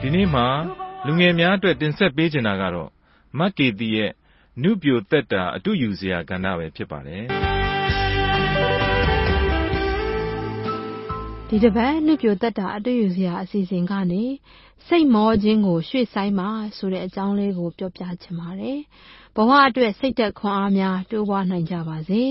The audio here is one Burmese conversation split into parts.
ဒီနေ့မှာလူငယ်များအတွက်တင်ဆက်ပေးချင်တာကတော့မက်ကေတီရဲ့နုပြိုသက်တာအတူယူစရာကဏ္ဍပဲဖြစ်ပါတယ်ဒီတစ်ပတ်နုပြိုသက်တာအတူယူစရာအစီအစဉ်ကနေစိတ်မောခြင်းကိုရွှေ့ဆိုင်းပါဆိုတဲ့အကြောင်းလေးကိုပြောပြချင်ပါတယ်ဘဝအတွက်စိတ်သက်ခွန်အားများတိုးပွားနိုင်ကြပါစေ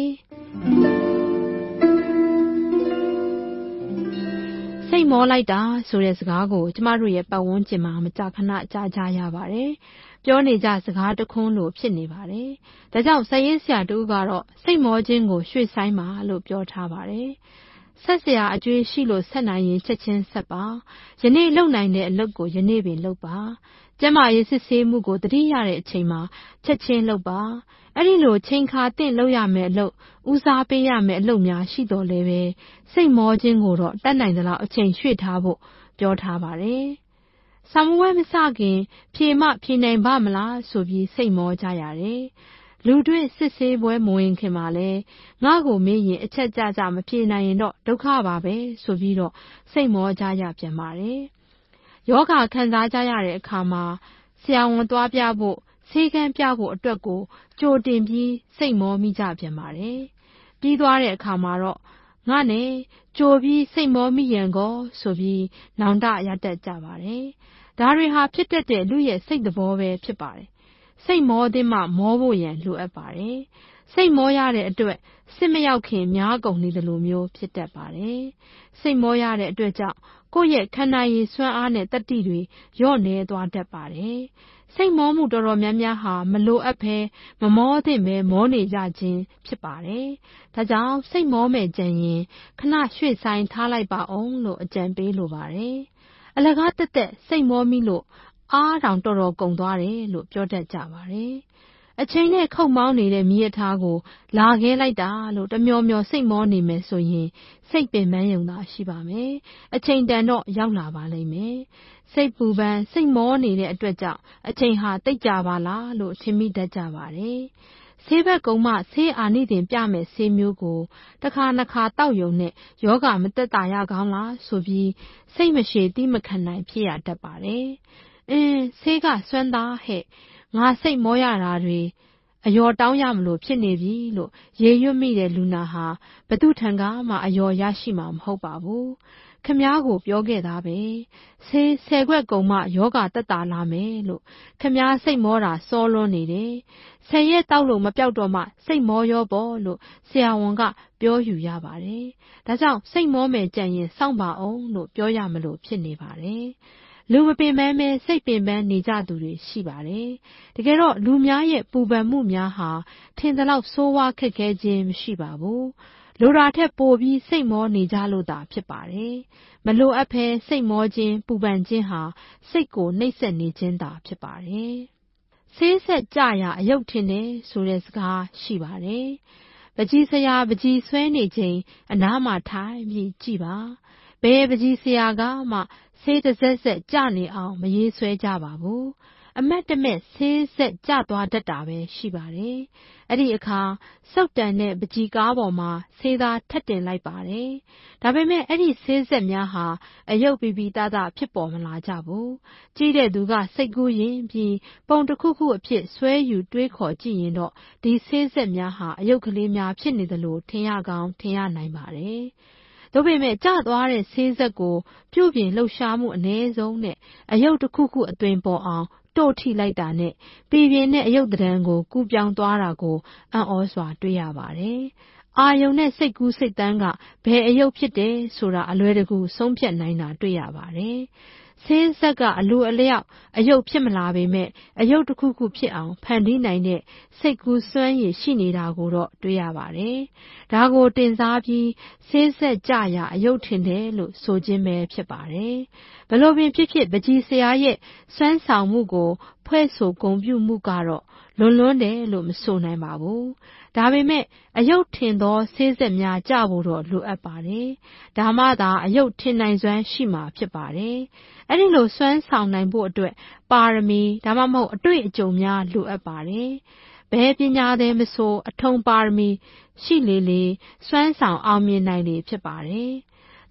စိတ်မောလိုက်တာဆိုတဲ့စကားကိုကျမတို့ရဲ့ပတ်ဝန်းကျင်မှာမကြာခဏကြားကြရပါတယ်ပြောနေကြစကားတခွန်းလို့ဖြစ်နေပါတယ်ဒါကြောင့်စာရေးဆရာတူကတော့စိတ်မောခြင်းကိုရွှေ့ဆိုင်းပါလို့ပြောထားပါတယ်ဆက်စရာအကျွေးရှိလို့ဆက်နိုင်ရင်ချက်ချင်းဆက်ပါယနေ့လုပ်နိုင်တဲ့အလုပ်ကိုယနေ့ပင်လုပ်ပါကျမရေးစစ်ဆေးမှုကိုတတိရတဲ့အချိန်မှာချက်ချင်းလုပ်ပါအဲ့ဒီလိုချိန်ခါတင့်လုပ်ရမယ်အလုပ်ဦးစားပေးရမယ်အလုပ်များရှိတော်လဲပဲစိတ်မောခြင်းကိုတော့တတ်နိုင်သလောက်အချိန်ရွှေ့ထားဖို့ပြောထားပါတယ်ဆာမွေးမစခင်ဖြေနိုင်ပါမလားဆိုပြီးစိတ်မောကြရတယ်လူတွေ့စစ်ဆေးပွဲမဝင်ခင်မှာလဲငါ့ကိုမေးရင်အချက်ကြကြမဖြေနိုင်ရင်တော့ဒုက္ခပါပဲဆိုပြီးတော့စိတ်မောကြရပြန်ပါတယ်ယောဂခံစားကြရတဲ့အခါမှာဆရာဝန်သွားပြဖို့ဆေးကန်းပြဖို့အတွက်ကိုကြိုတင်ပြီးစိတ်မောမိကြပြန်ပါတယ်ပြီးသွားတဲ့အခါမှာတော့ငါနဲ့ကြိုပြီးစိတ်မောမိရန်ကောဆိုပြီးနောင်တရတတ်ကြပါတယ်ဒါတွေဟာဖြစ်တတ်တဲ့လူရဲ့စိတ်သဘောပဲဖြစ်ပါတယ်စိတ်မောသည်မှမောဖို့ရန်လိုအပ်ပါတယ်စိတ်မောရတဲ့အတွက်စစ်မရောက်ခင်များကုန်နေတယ်လို့မျိုးဖြစ်တတ်ပါတယ်စိတ်မောရတဲ့အတွက်ကြောင့်ကိုယ့်ရဲ့ခန္ဓာရည်စွမ်းအားနဲ့တတ္တိတွေလျော့နေသွားတတ်ပါတယ်စိတ်မောမှုတော်တော်များများဟာမလိုအပ်ဘဲမမောသင့်ပဲမောနေကြခြင်းဖြစ်ပါတယ်ဒါကြောင့်စိတ်မောမဲ့ကြံရင်ခဏရွှေ့ဆိုင်းထားလိုက်ပါအောင်လို့အကြံပေးလိုပါတယ်အလကားတက်တက်စိတ်မောမိလို့အားတောင်တော်တော်ကုန်သွားတယ်လို့ပြောတတ်ကြပါတယ်အချိန်နဲ့ခုတ်မောင်းနေတဲ့မိရထားကိုလာခဲလိုက်တာလို့တမျောမျောစိတ်မောနေမယ်ဆိုရင်စိတ်ပင်ပန်းယုံသာရှိပါမယ်အချိန်တန်တော့ရောက်လာပါလိမ့်မယ်စိတ်ပူပန်စိတ်မောနေတဲ့အတွက်ကြောင့်အချိန်ဟာတိတ်ကြပါလားလို့ထင်မိတတ်ကြပါတယ်ဆေးဘက်ကုံမှဆေးအာနိသင်ပြမဲ့ဆေးမျိုးကိုတစ်ခါနှစ်ခါတောက်ယုံနဲ့ယောဂမတက်တာရကောင်းလားဆိုပြီးစိတ်မရှိတိမခံနိုင်ဖြစ်ရတတ်ပါတယ်ဆေးကစွမ်းသားဟဲ့ငါစိတ်မောရတာတွေအယောတောင်းရမလို့ဖြစ်နေပြီလို့ရေရွတ်မိတဲ့လူနာဟာဘသူထံကမှအယောရရှိမှာမဟုတ်ပါဘူးခမားကိုပြောခဲ့တာပဲဆေး10ခွက်ကုန်မှယောဂတက်တာလာမယ်လို့ခမားစိတ်မောတာစောလွန်းနေတယ်10ရက်တောက်လို့မပြောက်တော့မှစိတ်မောရောပေါ့လို့ဆရာဝန်ကပြောယူရပါတယ်ဒါကြောင့်စိတ်မောမယ်ကြံရင်စောင့်ပါအောင်လို့ပြောရမလို့ဖြစ်နေပါတယ်လူမပင်ပန်းပဲစိတ်ပင်ပန်းနေကြသူတွေရှိပါတယ်တကယ်တော့လူများရဲ့ပူပန်မှုများဟာထင်သလောက်ဆိုးဝါးခက်ခဲခြင်းမရှိပါဘူးလိုတာထက်ပိုပြီးစိတ်မောနေကြလို့သာဖြစ်ပါတယ်မလိုအပ်ဘဲစိတ်မောခြင်းပူပန်ခြင်းဟာစိတ်ကိုနှိပ်စက်နေခြင်းသာဖြစ်ပါတယ်ဆေးဆက်ကြရာအယုတ်ထင်တယ်ဆိုတဲ့စကားရှိပါတယ်ပကြီးဆရာပကြီးဆွဲနေခြင်းအနားမှာထိုင်ပြီးကြည်ပါဘယ်ပကြီးဆရာကမှဆေးတစ်ဆက်ဆက်ကြနေအောင်မရေးဆွဲကြပါဘူးအမတ်တမဲ့ဆေးဆက်ကြသွားတတ်တာပဲရှိပါတယ်အဲ့ဒီအခါစုတ်တန်တဲ့ပကြီးကားပေါ်မှာဆေးသားထက်တင်လိုက်ပါတယ်ဒါပေမဲ့အဲ့ဒီဆေးဆက်များဟာအယုတ်ပီပီသားသားဖြစ်ပေါ်မလာကြဘူးကြီးတဲ့သူကစိတ်ကူးရင်ပြီးပုံတစ်ခုခုအဖြစ်ဆွဲယူတွေးခေါ်ကြည့်ရင်တော့ဒီဆေးဆက်များဟာအယုတ်ကလေးများဖြစ်နေတယ်လို့ထင်ရကောင်းထင်ရနိုင်ပါတယ်ဒါပေမဲ့ကျသွားတဲ့ဆေးဆက်ကိုပြုပြင်လှုပ်ရှားမှုအ ਨੇ ဆုံးနဲ့အယုတ်တစ်ခုခုအသွင်ပေါ်အောင်တို့ထိလိုက်တာနဲ့ပြည်ပြင်းတဲ့အယုတ်တံကိုကူးပြောင်းသွားတာကိုအံ့ဩစွာတွေ့ရပါတယ်။အာယုံနဲ့စိတ်ကူးစိတ်တန်းကဘယ်အယုတ်ဖြစ်တယ်ဆိုတာအလွယ်တကူဆုံးဖြတ်နိုင်တာတွေ့ရပါတယ်။ဆေးဆက်ကအလိုအလျောက်အယုတ်ဖြစ်မလာပေမဲ့အယုတ်တစ်ခုခုဖြစ်အောင်ဖန်တီးနိုင်တဲ့စိတ်ကူးစွမ်းရည်ရှိနေတာကိုတော့တွေ့ရပါတယ်။ဒါကိုတင်စားပြီးဆေးဆက်ကြရာအယုတ်ထင်တယ်လို့ဆိုခြင်းပဲဖြစ်ပါတယ်။ဘလို့ပင်ဖြစ်ဖြစ်ပကြီးဆရာရဲ့စွမ်းဆောင်မှုကိုဖွဲ့ဆိုဂုဏ်ပြုမှုကတော့လွန်းတယ်လို့မဆိုနိုင်ပါဘူး။ဒါပေမဲ့အယုတ်ထင်သောဆေးဆက်များကြဖို့တော့လိုအပ်ပါတယ်။ဒါမှသာအယုတ်ထင်နိုင်စွမ်းရှိမှာဖြစ်ပါတယ်။အဲ့ဒီလိုစွမ်းဆောင်နိုင်ဖို့အတွက်ပါရမီဒါမှမဟုတ်အတွေ့အကြုံများလိုအပ်ပါတယ်။ဘယ်ပညာသည်မဆိုအထုံပါရမီရှိလေစွမ်းဆောင်အောင်မြင်နိုင်လေဖြစ်ပါတယ်။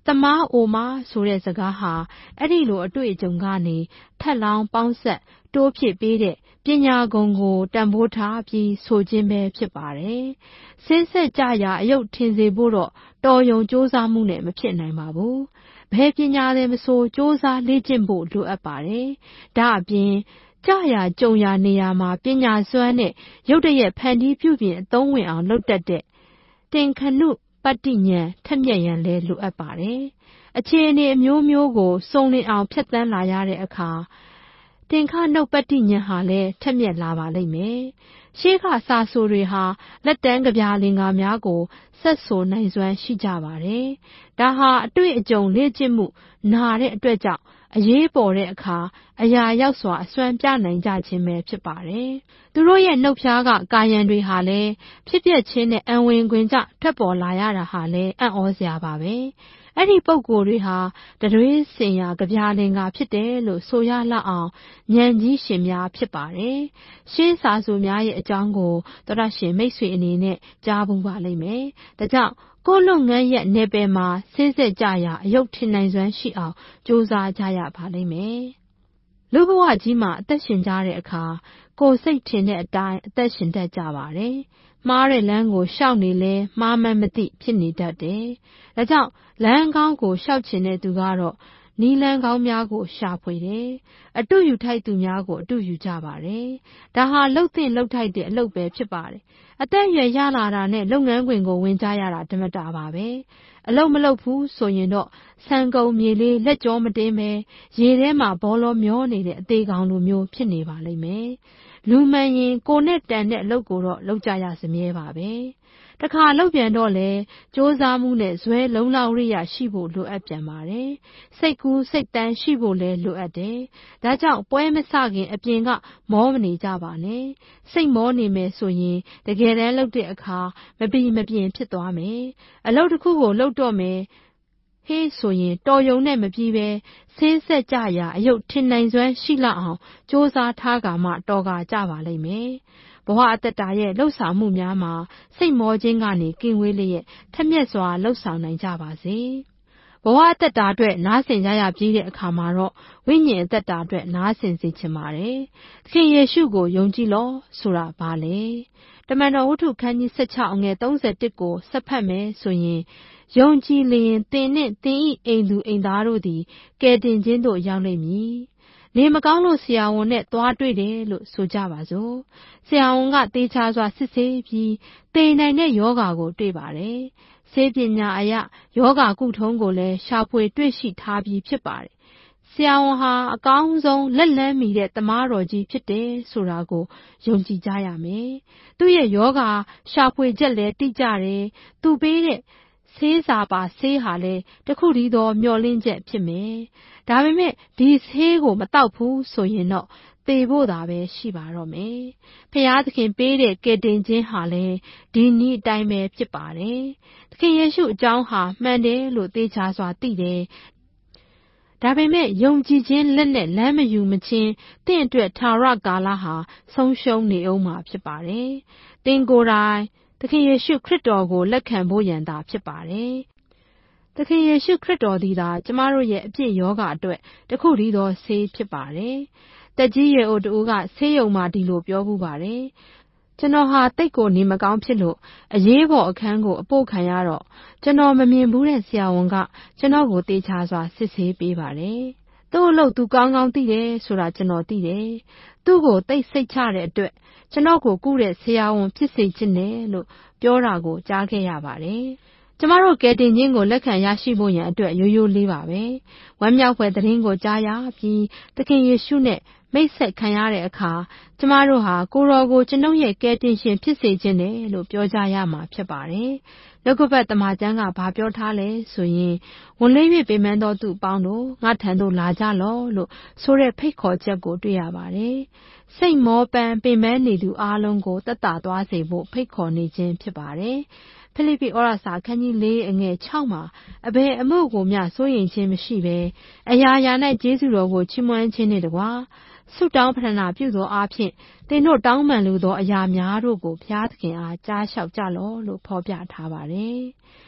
တမားအိုမာဆိုတဲ့စကားဟာအဲ့ဒီလိုအတွေ့အကြုံကနေထက်လောင်းပေါင်းဆက်တိုးဖြစ်ပေးတဲ့ပညာဂုဏ်ကိုတန်ဖိုးထားပြီးဆိုခြင်းပဲဖြစ်ပါတယ်။ဆင်းဆက်ကြရာအယုတ်ထင်စေဖို့တော့တော်ယုံစ조사မှုနဲ့မဖြစ်နိုင်ပါဘူး။ဘယ်ပညာလဲမဆိုစ조사လေ့ကျင့်ဖို့လိုအပ်ပါတယ်။ဒါအပြင်ကြရာကြုံရာနေရာမှာပညာစွမ်းနဲ့ရုတ်တရက်ဖန်တီးပြုပြင်အသုံးဝင်အောင်လုပ်တတ်တဲ့တင်ခဏုပတ္တိဉာဏ်ထက်မြက်ရန်လဲလိုအပ်ပါတယ်။အခြေအနေအမျိုးမျိုးကိုစုံလင်အောင်ဖြတ်သန်းလာရတဲ့အခါတင်ခဏုပတ္တိဉာဏ်ဟာလဲထက်မြက်လာပါလိမ့်မယ်။ရှေးခါစာဆိုတွေဟာလက်တန်းကဗျာလင်္ကာများကိုဆက်ဆိုနိုင်စွမ်းရှိကြပါတယ်။ဒါဟာအတွေ့အကြုံလေ့ကျင့်မှုနာတဲ့အတွက်ကြောင့်အရေးပေါ်တဲ့အခါအရာရောက်စွာအစွမ်းပြနိုင်ကြခြင်းပဲဖြစ်ပါတယ်။သူတို့ရဲ့နှုတ်ဖျားကကာယံတွေဟာလည်းဖြစ်ပျက်ခြင်းနဲ့အံဝင်ခွင်ကြထွက်ပေါ်လာရတာဟာလည်းအံ့ဩစရာပါပဲ။အဲ့ဒီပုံကိုယ်တွေဟာတတွေးစင်ရာကြပြလင်္ကာဖြစ်တယ်လို့ဆိုရလောက်အောင်ဉာဏ်ကြီးရှင်များဖြစ်ပါတယ်။ရှင်းစာဆိုများရဲ့အကြောင်းကိုသောတရှင်မိတ်ဆွေအနေနဲ့ကြားဘူးပါလိမ့်မယ်။ဒါကြောင့်ကိုယ်လုပ်ငန်းရဲ့နယ်ပယ်မှာဆင်းဆက်ကြရာအယုတ်ထင်နိုင်စွမ်းရှိအောင်ကြိုးစားကြရပါလိမ့်မယ်။လူဘဝကြီးမှာအသက်ရှင်ကြတဲ့အခါကိုယ်စိတ်ထင်တဲ့အတိုင်းအသက်ရှင်တတ်ကြပါတယ်။မှားတဲ့လမ်းကိုရှောက်နေလဲမှားမှန်းမသိဖြစ်နေတတ်တယ်။ဒါကြောင့်လမ်းကောင်းကိုရှောက်ချင်တဲ့သူကတော့နီးလန်းကောင်းများကိုရှာဖွေတယ်။အတုယူထိုက်သူများကိုအတုယူကြပါတယ်။ဒါဟာလှုပ်သင့်လှုပ်ထိုက်တဲ့အလုပ်ပဲဖြစ်ပါတယ်။အသက်အရွယ်ရလာတာနဲ့လုပ်ငန်းခွင်ကိုဝင်ကြရတာဓမ္မတာပါပဲ။အလုပ်မလုပ်ဘူးဆိုရင်တော့ဆန်ကုန်မြေလေးလက်ကြောမတင်းပဲရေထဲမှာဘောလုံးမျောနေတဲ့အသေးကောင်လိုမျိုးဖြစ်နေပါလိမ့်မယ်။လူမှန်ရင်ကိုနဲ့တန်တဲ့အလုပ်ကိုတော့လုပ်ကြရစမြဲပါပဲ။တခါလုပ်ပြန်တော့လေစ조사မှုနဲ့ဇွဲလုံလောက်ရိယာရှိဖို့လိုအပ်ပြန်ပါတယ်။စိတ်ကူးစိတ်တန်းရှိဖို့လည်းလိုအပ်တယ်။ဒါကြောင့်ပွဲမစခင်အပြင်ကမောမနေကြပါနဲ့။စိတ်မောနေမယ်ဆိုရင်တကယ်တမ်းလုပ်တဲ့အခါမပီမပြင်ဖြစ်သွားမယ်။အလုပ်တစ်ခုကိုလုပ်တော့မယ်ဟေးဆိုရင်တော်ယုံနဲ့မပြီးပဲဆင်းဆက်ကြရာအယုတ်ထင်နိုင်စွမ်းရှိလောက်အောင်စ조사ထားကမှတော်ကကြပါလိမ့်မယ်။ဘဝအတ္တတာရဲ့လှုပ်ဆောင်မှုများမှာစိတ်မောခြင်းကနေကင်းဝေးလျက်ထက်မြက်စွာလှုပ်ဆောင်နိုင်ကြပါစေ။ဘဝအတ္တတာအတွက်နားဆင်ကြရပြီးတဲ့အခါမှာတော့ဝိညာဉ်အတ္တတာအတွက်နားဆင်စေချင်ပါတယ်။သခင်ယေရှုကိုယုံကြည်လောဆိုတာဘာလဲ။တမန်တော်ဝတ္ထုခန်းကြီး16အငယ်31ကိုဆက်ဖတ်မယ်ဆိုရင်ယုံကြည်လျင်သင်နှင့်သင်၏အိမ်သူအိမ်သားတို့သည်ကယ်တင်ခြင်းသို့ရောက်လိမ့်မည်။နေမကောင်းလို့ဆရာဝန်နဲ့သွားတွေ့တယ်လို့ဆိုကြပါစို့။ဆရာဝန်ကသေချာစွာစစ်ဆေးပြီးသေနိုင်တဲ့ယောဂါကိုတွေ့ပါတယ်။ဆေးပညာအရယောဂါကုထုံးကိုလည်းရှာဖွေတွေ့ရှိထားပြီးဖြစ်ပါတယ်။ဆရာဝန်ဟာအကောင်းဆုံးလက်လန်းမီတဲ့တမားတော်ကြီးဖြစ်တယ်ဆိုတာကိုယုံကြည်ကြရမယ်။သူ့ရဲ့ယောဂါရှာဖွေချက်လည်းတိကျတယ်။သူပေးတဲ့ဆေးစာပါဆေးဟာလည်းတခုတည်းသောမျောလင့်ချက်ဖြစ်မယ်။ဒါပေမဲ့ဒီဆေးကိုမတောက်ဘူးဆိုရင်တော့သေဖို့သာပဲရှိပါတော့မယ်။ဖျားသခင်ပေးတဲ့ကယ်တင်ခြင်းဟာလည်းဒီနည်းအတိုင်းပဲဖြစ်ပါတယ်။သခင်ယေရှုအကြောင်းဟာမှန်တယ်လို့သေချာစွာသိတယ်။ဒါပေမဲ့ယုံကြည်ခြင်းလက်နဲ့လမ်းမယူမချင်းတင့်အတွက်ထာဝရကာလဟာဆုံးရှုံးနေအောင်မှာဖြစ်ပါတယ်။သင်ကိုယ်တိုင်သခင်ယေရှုခရစ်တော်ကိုလက်ခံဖို့ရန်သာဖြစ်ပါတယ်။သခင်ယေရှုခရစ်တော်သည်သာကျမတို့ရဲ့အပြစ်ယောဂအတွက်တခုတည်းသောဆေးဖြစ်ပါတယ်။တက်ကြီးရွယ်အိုတူကဆေးရုံမှာဒီလိုပြောမှုပါတယ်။ကျွန်တော်ဟာတိတ်ကိုနေမကောင်းဖြစ်လို့အရေးပေါ်အခန်းကိုအပို့ခံရတော့ကျွန်တော်မမြင်ဘူးတဲ့ဆရာဝန်ကကျွန်တော်ကိုတေချာစွာစစ်ဆေးပေးပါတယ်။သူ့အလုပ်သူကောင်းကောင်းသိတယ်ဆိုတာကျွန်တော်သိတယ်။သူ့ကိုတိတ်စိတ်ချတဲ့အတွက်ကျွန်တော်ကိုကုတဲ့ဆရာဝန်ဖြစ်စေချင်တယ်လို့ပြောတာကိုကြားခဲ့ရပါတယ်။ကျမတို့ကယ်တင်ခြင်းကိုလက်ခံရရှိဖို့ရန်အတွက်ရိုးရိုးလေးပါပဲ။ဝမ်းမြောက်ဖွယ်သတင်းကိုကြားရပြီးသခင်ယေရှုနဲ့မိတ်ဆက်ခံရတဲ့အခါကျမတို့ဟာကိုယ်တော်ကိုကျွန်ုပ်ရဲ့ကယ်တင်ရှင်ဖြစ်စေခြင်းတယ်လို့ပြောကြရမှာဖြစ်ပါတယ်။လောကပတ်တမန်ကျမ်းကဘာပြောထားလဲဆိုရင်ဝန်လေး၍ပေမန်းသောသူအပေါင်းတို့ငါထံသို့လာကြလော့လို့ဆိုတဲ့ဖိတ်ခေါ်ချက်ကိုတွေ့ရပါတယ်။စိတ်မောပန်းပင်ပန်းနေသူအားလုံးကိုသက်သာသွားစေဖို့ဖိတ်ခေါ်နေခြင်းဖြစ်ပါတယ်။ဖိလိပ္ပိဩရစာခန်းကြီး4အငယ်6မှာအဘယ်အမှုကိုမျှစိုးရိမ်ခြင်းမရှိဘဲအရာရာ၌ကျေးဇူးတော်ကိုချီးမွမ်းခြင်းနှင့်တကားဆုတောင်းပတနာပြုသောအားဖြင့်သင်တို့တောင်းပန်လိုသောအရာများတို့ကိုဘုရားသခင်အားကြားလျှောက်ကြလော့လို့ဖော်ပြထားပါတယ်။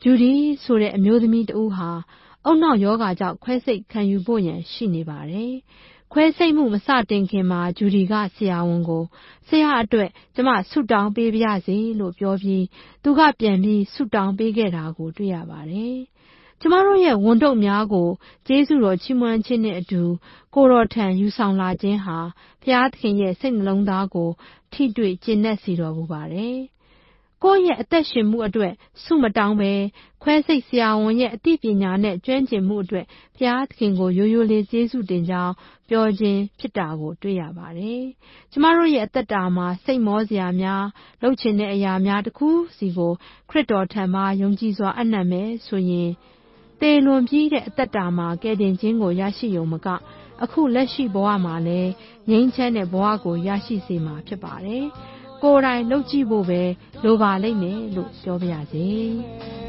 ဂျူဒီဆိုတဲ့အမျိုးသမီးတဦးဟာအုံနောက်ယောဂါကြောင့်ခွဲစိတ်ခံယူဖို့ရန်ရှိနေပါတယ်။ခွဲစိတ်မှုမစတင်ခင်မှာဂျူဒီကဆရာဝန်ကိုဆရာအတွက်ကျမဆုတောင်းပေးပါရစေလို့ပြောပြီးသူကပြန်ပြီးဆုတောင်းပေးခဲ့တာကိုတွေ့ရပါတယ်။ကျမတို့ရဲ့ဝန်ထုတ်များကိုကျေးဇူးတော်ချီးမွမ်းခြင်းနဲ့အတူကိုတော်ထံယူဆောင်လာခြင်းဟာဘုရားသခင်ရဲ့စိတ်နှလုံးသားကိုထိတွေ့ကျင့်တတ်စေတော်မူပါတယ်။ကိုယ့်ရဲ့အသက်ရှင်မှုအတွက်ဆုမတောင်းပဲခွဲစိတ်ဆရာဝန်ရဲ့အသိပညာနဲ့ကျွမ်းကျင်မှုအတွက်ဘုရားသခင်ကိုရိုးရိုးလေးကျေးဇူးတင်ကြောင်းပြောခြင်းဖြစ်တာကိုတွေ့ရပါတယ်။ကျမတို့ရဲ့အသက်တာမှာစိတ်မောစရာများလုပ်ချင်တဲ့အရာများတစ်ခုစီကိုခရစ်တော်ထံမှယုံကြည်စွာအနံ့မယ်ဆိုရင်သေလွန်ပြီးတဲ့အသက်တာမှာကယ်တင်ခြင်းကိုရရှိရုံမကအခုလက်ရှိဘဝမှာလည်းငြိမ်းချမ်းတဲ့ဘဝကိုရရှိစေမှာဖြစ်ပါတယ်။ကိုယ်တိုင်လုပ်ကြည့်ဖို့ပဲလိုပါလိမ့်မယ်လို့ပြောပါရစေ။